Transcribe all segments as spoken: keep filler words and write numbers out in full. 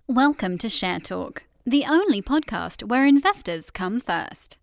Welcome to Share Talk, the only podcast where investors come first.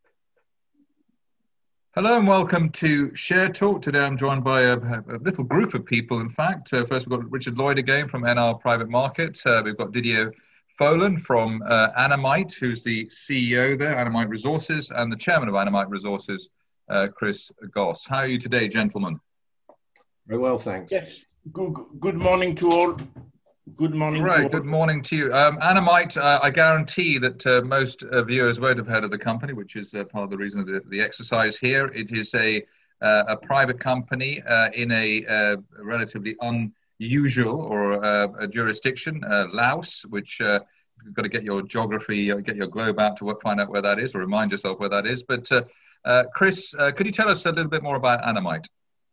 Hello and welcome to Share Talk. Today I'm joined by a, a little group of people, in fact. Uh, first we've got Richard Lloyd again from N R Private Market. Uh, we've got Didier Folan from uh, Anamite, who's the C E O there, Anamite Resources, and the chairman of Anamite Resources, uh, Chris Goss. How are you today, gentlemen? Very well, thanks. Yes. Good, good morning to all. Good morning. Right, to all. good morning to you. Um, Anamite, uh, I guarantee that uh, most uh, viewers won't have heard of the company, which is uh, part of the reason of the, the exercise here. It is a, uh, a private company uh, in a uh, relatively unusual or uh, a jurisdiction, uh, Laos, which uh, you've got to get your geography, uh, get your globe out to find out where that is, or remind yourself where that is. But uh, uh, Chris, uh, could you tell us a little bit more about Anamite?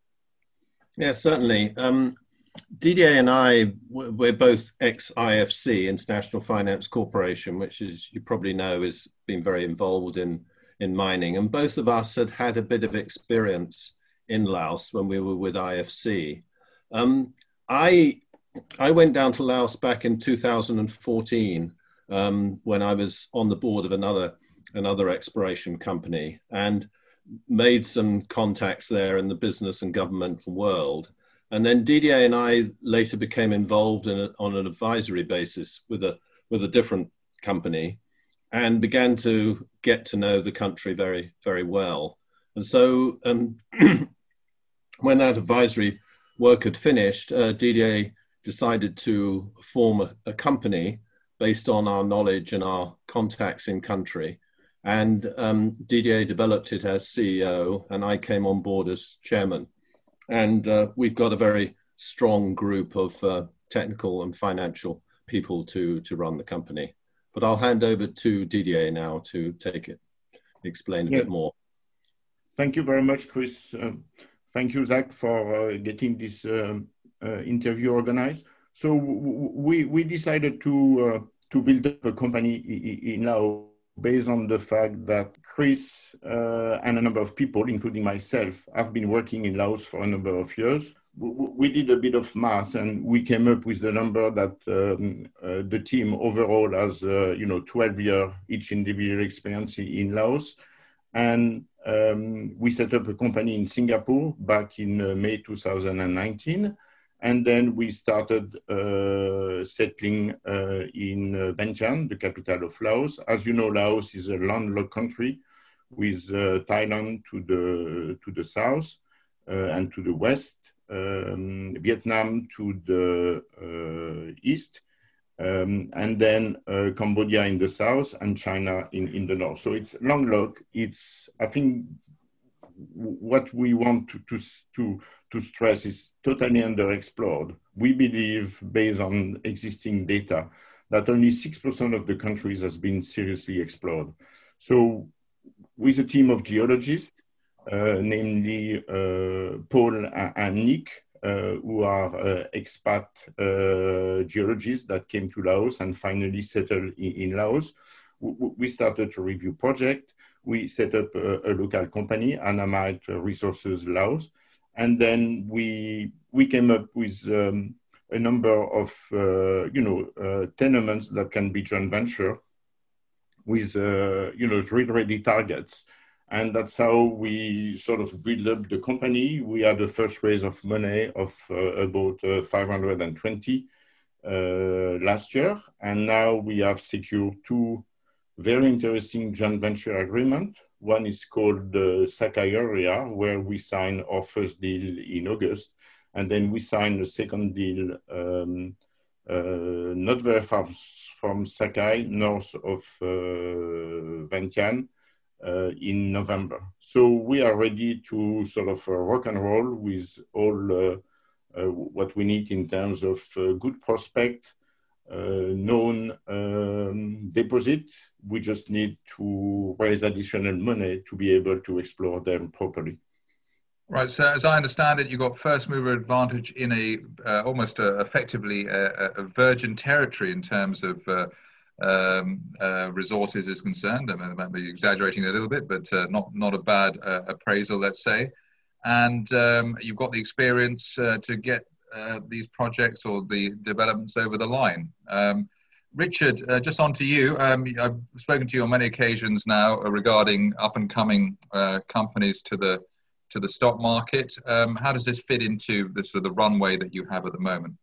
Yeah, certainly. Um, Didier and I, we're both ex-I F C, International Finance Corporation, which, as you probably know, has been very involved in, in mining. And both of us had had a bit of experience in Laos when we were with I F C. Um, I, I went down to Laos back in two thousand fourteen um, when I was on the board of another, another exploration company and made some contacts there in the business and government world. And then Didier and I later became involved in a, on an advisory basis with a with a different company, and began to get to know the country very very well. And so, um, when that advisory work had finished, uh, Didier decided to form a, a company based on our knowledge and our contacts in country. And um, Didier developed it as C E O, and I came on board as chairman. And uh, we've got a very strong group of uh, technical and financial people to, to run the company. But I'll hand over to Didier now to take it, explain a yeah. bit more. Thank you very much, Chris. Um, thank you, Zach, for uh, getting this um, uh, interview organized. So w- we we decided to uh, to build up a company in Laos based on the fact that Chris uh, and a number of people, including myself, have been working in Laos for a number of years. We did a bit of math and we came up with the number that um, uh, the team overall has, uh, you know, twelve year each individual experience in Laos. And um, we set up a company in Singapore back in uh, May two thousand nineteen. And then we started uh, settling uh, in uh, Vientiane, the capital of Laos. As you know, Laos is a landlocked country with uh, Thailand to the to the south uh, and to the west, um, Vietnam to the uh, east, um, and then uh, Cambodia in the south and China in, in the north. So it's landlocked. It's, I think, what we want to to to to stress is totally underexplored. We believe, based on existing data, that only six percent of the countries has been seriously explored. So with a team of geologists, uh, namely uh, Paul and Nick, uh, who are uh, expat uh, geologists that came to Laos and finally settled in, in Laos, we started to review project. We set up a, a local company, Anamite Resources Laos. And then we we came up with um, a number of, uh, you know, uh, tenements that can be joint venture with, uh, you know, ready targets. And that's how we sort of build up the company. We had a first raise of money of uh, about uh, five hundred twenty uh, last year. And now we have secured two very interesting joint venture agreements. One is called the Sakai area, where we signed our first deal in August. And then we signed a second deal um, uh, not very far from Sakai, north of uh, Vientiane, uh, in November. So we are ready to sort of uh, rock and roll with all uh, uh, what we need in terms of uh, good prospect, Uh, known um, deposit. We just need to raise additional money to be able to explore them properly. Right. So, as I understand it, you got first mover advantage in a uh, almost a, effectively a, a virgin territory in terms of uh, um, uh, resources is concerned. I mean, I might be exaggerating a little bit, but uh, not not a bad uh, appraisal, let's say. And um, you've got the experience uh, to get Uh, these projects or the developments over the line. Um, Richard, uh, just on to you. Um, I've spoken to you on many occasions now uh, regarding up-and-coming uh, companies to the to the stock market. Um, how does this fit into the sort of the runway that you have at the moment?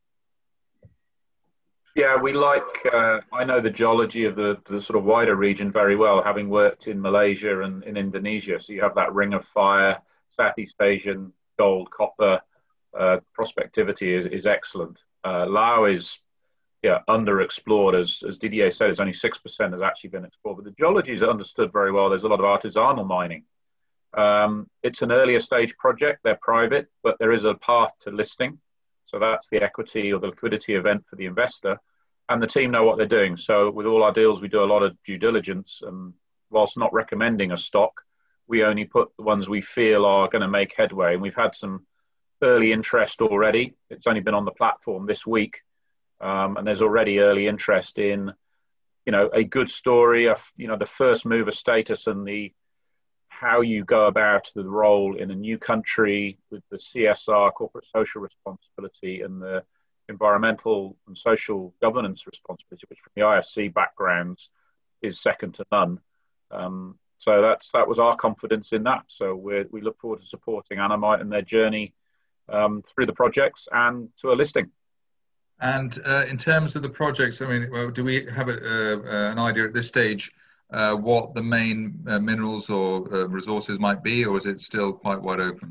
Yeah, we like, uh, I know the geology of the, the sort of wider region very well, having worked in Malaysia and in Indonesia. So you have that ring of fire, Southeast Asian gold, copper, uh, prospectivity is, is excellent. Uh, Laos is yeah, underexplored. As, as Didier said, it's only six percent has actually been explored, but the geology is understood very well. There's a lot of artisanal mining. Um, it's an earlier stage project, they're private, but there is a path to listing. So that's the equity or the liquidity event for the investor. And the team know what they're doing. So with all our deals, we do a lot of due diligence. And whilst not recommending a stock, we only put the ones we feel are going to make headway. And we've had some early interest already. It's only been on the platform this week. Um, and there's already early interest in, you know, a good story of, you know, the first mover status and the how you go about the role in a new country with the C S R, corporate social responsibility, and the environmental and social governance responsibility, which from the I F C backgrounds is second to none. Um, so that's that was our confidence in that. So we we look forward to supporting Anamite and their journey um, through the projects and to a listing. And uh, in terms of the projects, I mean, well, do we have a, uh, an idea at this stage uh, what the main uh, minerals or uh, resources might be, or is it still quite wide open?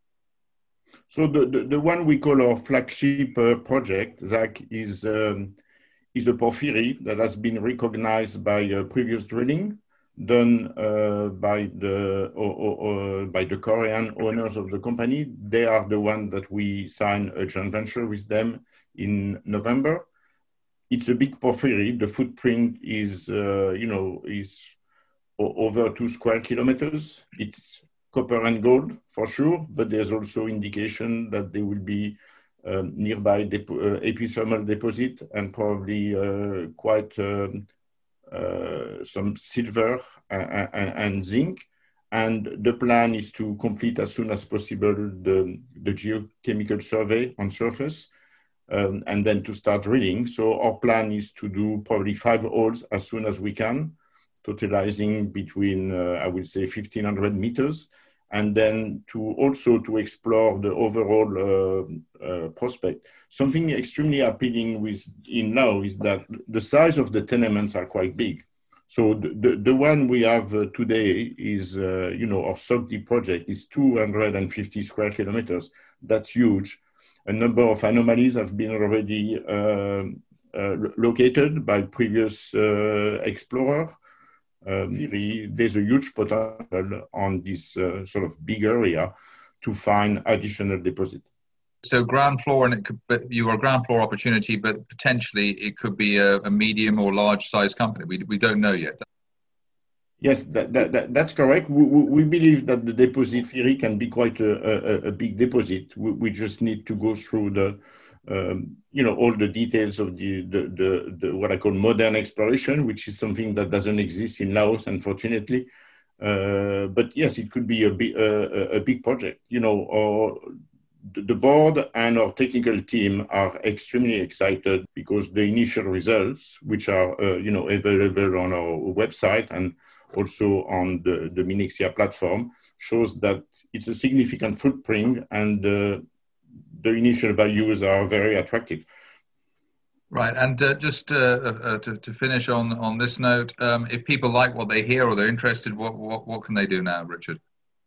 So the, the, the one we call our flagship uh, project, Zach, is, um, is a porphyry that has been recognized by uh, previous drilling done uh, by, the, or, or, or by the Korean owners of the company. They are the one that we signed a joint venture with them in November. It's a big porphyry. The footprint is, uh, you know, is over two square kilometers. It's copper and gold for sure, but there's also indication that there will be um, nearby depo uh, epithermal deposit and probably uh, quite um, uh, some silver and, and, and zinc. And the plan is to complete as soon as possible the, the geochemical survey on surface. Um, and then to start drilling. So our plan is to do probably five holes as soon as we can, totalizing between, uh, I would say, fifteen hundred meters, and then to also to explore the overall uh, uh, prospect. Something extremely appealing with in now is that the size of the tenements are quite big. So the, the, the one we have uh, today is, uh, you know, our Sogdi project is two hundred fifty square kilometers. That's huge. A number of anomalies have been already uh, uh, located by previous uh, explorer. Um, really, there's a huge potential on this uh, sort of big area to find additional deposit. So ground floor, and it could, but you are a ground floor opportunity, but potentially it could be a, a medium or large size company. We, we don't know yet. Yes, that, that, that, that's correct. We, we believe that the deposit theory can be quite a, a, a big deposit. We, we just need to go through the, um, you know, all the details of the, the, the, the what I call modern exploration, which is something that doesn't exist in Laos, unfortunately. Uh, but yes, it could be a big, uh, a big project. You know, or the board and our technical team are extremely excited because the initial results, which are, uh, you know, available on our website and also on the, the Minexia platform, shows that it's a significant footprint and uh, the initial values are very attractive. Right, and uh, just uh, uh, to, to finish on, on this note, um, if people like what they hear or they're interested, what, what, what can they do now, Richard?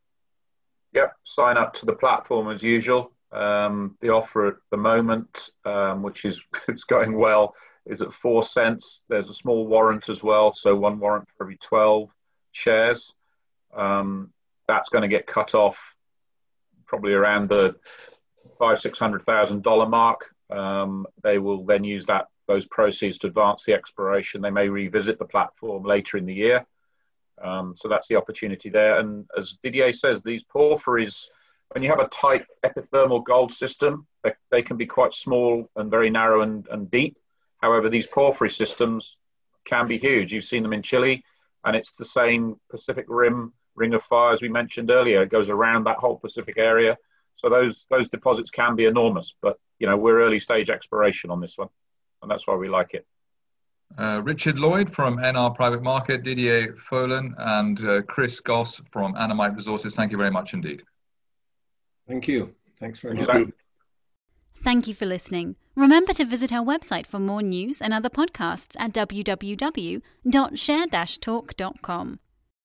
Yep, sign up to the platform as usual. Um, the offer at the moment, um, which is it's going well, is at four cents. There's a small warrant as well, so one warrant for every twelve shares. Um, that's going to get cut off probably around the five six hundred thousand dollar mark. Um, they will then use that those proceeds to advance the exploration. They may revisit the platform later in the year. Um, so that's the opportunity there. And as Didier says, these porphyries, when you have a tight epithermal gold system, they, they can be quite small and very narrow and, and deep. However, these porphyry systems can be huge. You've seen them in Chile, and it's the same Pacific Rim, Ring of Fire, as we mentioned earlier. It goes around that whole Pacific area. So those those deposits can be enormous. But, you know, we're early stage exploration on this one, and that's why we like it. Uh, Richard Lloyd from N R Private Market, Didier Folan, and uh, Chris Goss from Anamite Resources. Thank you very much indeed. Thank you. Thanks very much. Thank you. Thank you for listening. Remember to visit our website for more news and other podcasts at w w w dot share dash talk dot com.